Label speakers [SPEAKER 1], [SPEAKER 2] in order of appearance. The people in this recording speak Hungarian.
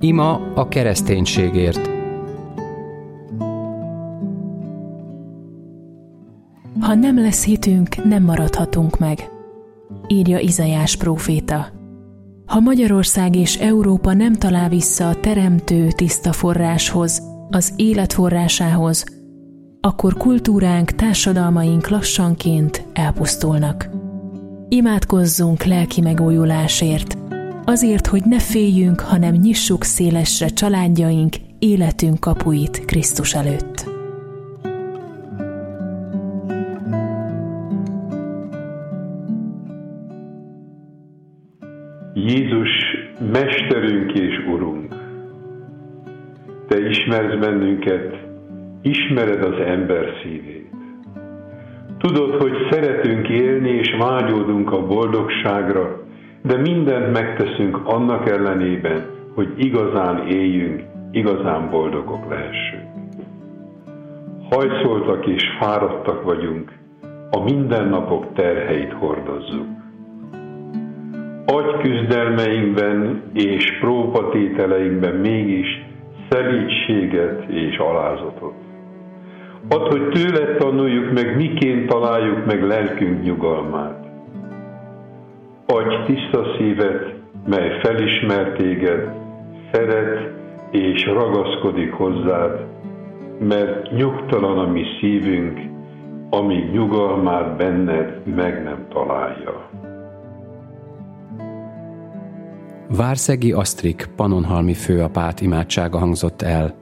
[SPEAKER 1] Ima a kereszténységért.
[SPEAKER 2] Ha nem lesz hitünk, nem maradhatunk meg, írja Izaiás próféta. Ha Magyarország és Európa nem talál vissza a teremtő tiszta forráshoz, az élet forrásához, akkor kultúránk, társadalmaink lassanként elpusztulnak. Imádkozzunk lelki megújulásért, azért, hogy ne féljünk, hanem nyissuk szélesre családjaink, életünk kapuit Krisztus előtt.
[SPEAKER 3] Jézus, Mesterünk és Urunk, Te ismersz bennünket, ismered az ember szívét. Tudod, hogy szeretünk élni és vágyódunk a boldogságra, de mindent megteszünk annak ellenében, hogy igazán éljünk, igazán boldogok lehessünk. Hajszoltak és fáradtak vagyunk, a mindennapok terheit hordozzuk. Agyküzdelmeinkben és próbatételeinkben mégis szelídséget és alázatot. Add, hogy tőled tanuljuk meg, miként találjuk meg lelkünk nyugalmát. Adj tiszta szívet, mely felismer téged, szeret és ragaszkodik hozzád, mert nyugtalan a mi szívünk, amíg nyugalmát benned meg nem találja.
[SPEAKER 1] Várszegi Asztrik pannonhalmi főapát imádsága hangzott el.